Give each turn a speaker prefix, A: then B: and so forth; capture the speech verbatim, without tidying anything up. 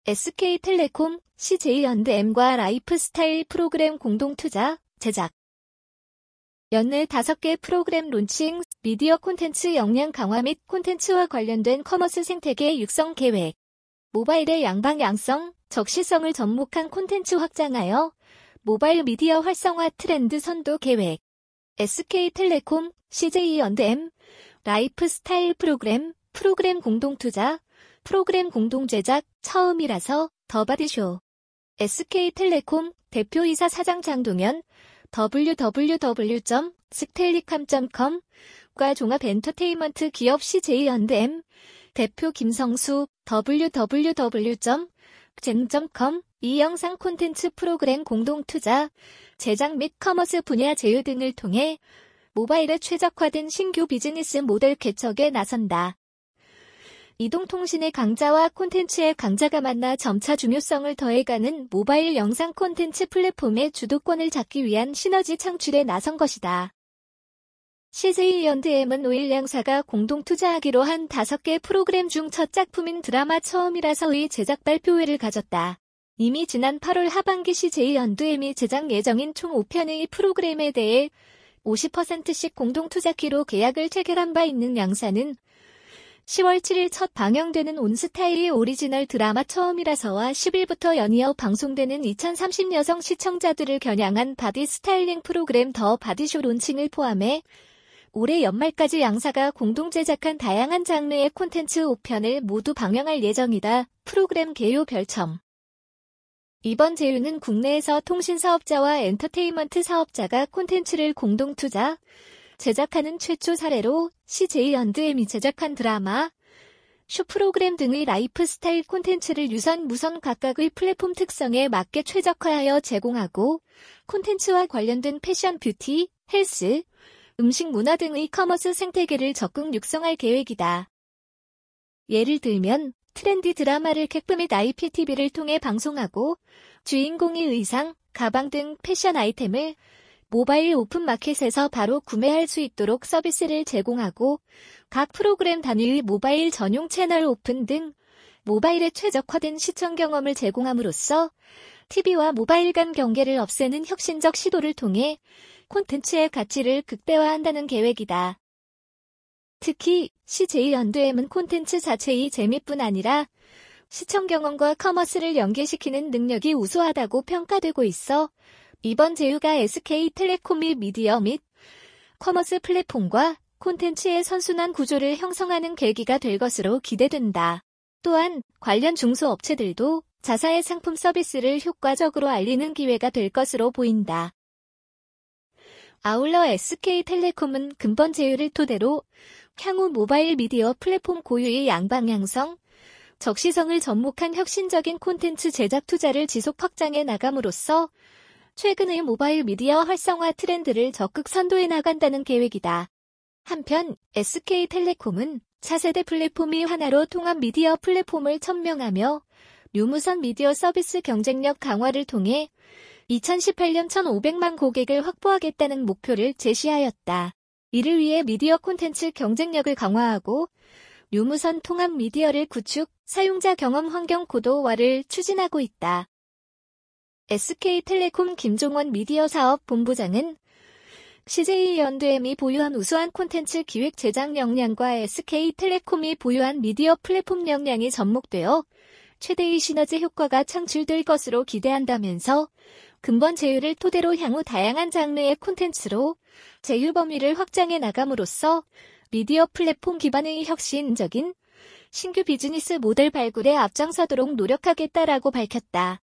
A: 에스케이텔레콤, 씨제이엔드엠과 라이프스타일 프로그램 공동투자, 제작. 연내 다섯 개 프로그램 론칭, 미디어 콘텐츠 역량 강화 및 콘텐츠와 관련된 커머스 생태계 육성 계획. 모바일의 양방향성, 적시성을 접목한 콘텐츠 확장하여 모바일 미디어 활성화 트렌드 선도 계획. 에스케이텔레콤, 씨제이엔드엠, 라이프스타일 프로그램, 프로그램 공동투자, 프로그램 공동제작, 처음이라서 더바디쇼. 에스케이텔레콤 대표이사 사장 장동현, 더블유 더블유 더블유 점 스텔리캄 점 컴과 종합 엔터테인먼트 기업 씨제이엔드엠, 대표 김성수, 더블유 더블유 더블유 점 젠 점 컴, 이 영상 콘텐츠 프로그램 공동투자, 제작 및 커머스 분야 제휴 등을 통해 모바일에 최적화된 신규 비즈니스 모델 개척에 나선다. 이동통신의 강자와 콘텐츠의 강자가 만나 점차 중요성을 더해가는 모바일 영상 콘텐츠 플랫폼의 주도권을 잡기 위한 시너지 창출에 나선 것이다. 씨제이엔드엠은 오일 양사가 공동 투자하기로 한 다섯 개 프로그램 중 첫 작품인 드라마 처음이라서의 제작 발표회를 가졌다. 이미 지난 팔월 하반기 씨제이엔드엠이 제작 예정인 총 오 편의 프로그램에 대해 오십 퍼센트씩 공동 투자키로 계약을 체결한 바 있는 양사는 시월 칠일 첫 방영되는 온스타일의 오리지널 드라마 처음이라서와 십 일부터 연이어 방송되는 이천삼십 여성 시청자들을 겨냥한 바디 스타일링 프로그램 더 바디쇼 론칭을 포함해 올해 연말까지 양사가 공동 제작한 다양한 장르의 콘텐츠 오 편을 모두 방영할 예정이다. 프로그램 개요 별첨. 이번 제휴는 국내에서 통신 사업자와 엔터테인먼트 사업자가 콘텐츠를 공동 투자, 제작하는 최초 사례로 씨제이엔드엠이 제작한 드라마, 쇼 프로그램 등의 라이프스타일 콘텐츠를 유선, 무선 각각의 플랫폼 특성에 맞게 최적화하여 제공하고 콘텐츠와 관련된 패션, 뷰티, 헬스, 음식, 문화 등의 커머스 생태계를 적극 육성할 계획이다. 예를 들면 트렌디 드라마를 캡프 및 아이피티비를 통해 방송하고 주인공의 의상, 가방 등 패션 아이템을 모바일 오픈마켓에서 바로 구매할 수 있도록 서비스를 제공하고 각 프로그램 단위의 모바일 전용 채널 오픈 등 모바일에 최적화된 시청 경험을 제공함으로써 티비와 모바일 간 경계를 없애는 혁신적 시도를 통해 콘텐츠의 가치를 극대화한다는 계획이다. 특히 씨제이엔드엠은 콘텐츠 자체의 재미뿐 아니라 시청 경험과 커머스를 연계시키는 능력이 우수하다고 평가되고 있어 이번 제휴가 에스케이텔레콤의 미디어 및 커머스 플랫폼과 콘텐츠의 선순환 구조를 형성하는 계기가 될 것으로 기대된다. 또한 관련 중소업체들도 자사의 상품 서비스를 효과적으로 알리는 기회가 될 것으로 보인다. 아울러 에스케이텔레콤은 근본 제휴를 토대로 향후 모바일 미디어 플랫폼 고유의 양방향성, 적시성을 접목한 혁신적인 콘텐츠 제작 투자를 지속 확장해 나감으로써 최근의 모바일 미디어 활성화 트렌드를 적극 선도해 나간다는 계획이다. 한편 에스케이텔레콤은 차세대 플랫폼이 하나로 통합 미디어 플랫폼을 천명하며 유무선 미디어 서비스 경쟁력 강화를 통해 이천십팔 년 천오백만 고객을 확보하겠다는 목표를 제시하였다. 이를 위해 미디어 콘텐츠 경쟁력을 강화하고 유무선 통합 미디어를 구축, 사용자 경험 환경 고도화를 추진하고 있다. 에스케이텔레콤 김종원 미디어 사업 본부장은 씨제이엔드엠이 보유한 우수한 콘텐츠 기획 제작 역량과 에스케이텔레콤이 보유한 미디어 플랫폼 역량이 접목되어 최대의 시너지 효과가 창출될 것으로 기대한다면서 근본 제휴를 토대로 향후 다양한 장르의 콘텐츠로 제휴 범위를 확장해 나감으로써 미디어 플랫폼 기반의 혁신적인 신규 비즈니스 모델 발굴에 앞장서도록 노력하겠다라고 밝혔다.